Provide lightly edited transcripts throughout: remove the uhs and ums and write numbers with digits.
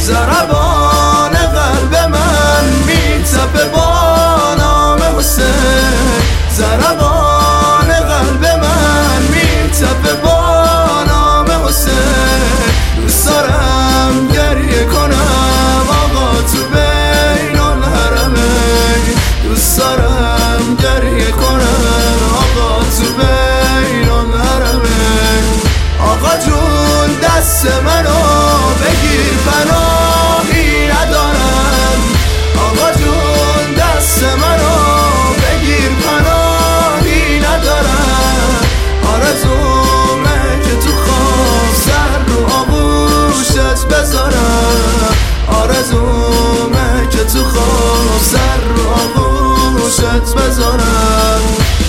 ضربان قلب من میتپه با نام حسین، ضربان قلب من میتپه با نام حسین. دوست دارم گریه کنم آقا تو بین الحرمین، دوست دارم گریه کنم آقا تو بین الحرمین. آقا جون دست منو بگیر پناهی ندارم، آقا جون دست منو بگیر پناهی ندارم. آرزومه که تو خواب سر رو آغوشت بذارم، آرزومه که تو خواب سر رو آغوشت بذارم.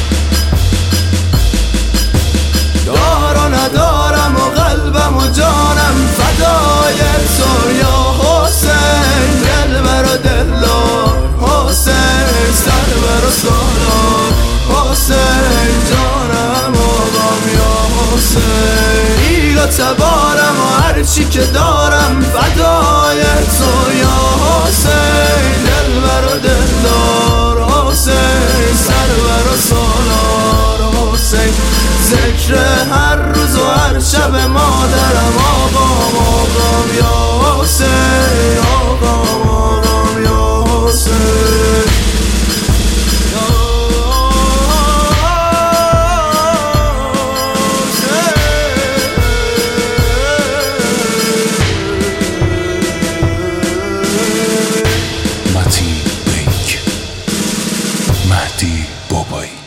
دار و ندارم و قلبم و جانم فدای تو یا حسین، دلبر و دلدار حسین، سرور و سالار حسین، جانم آقام یا حسین. ایلا تبارم و هرچی که دارم فدای تو یا حسین، دلبر و دلدار حسین، سرور و سالار حسین. ذکر هر روز و هر شب مادرم آقام آقام یا حسین، آقام آقام یا حسین. متین بیک، مهدی بابایی.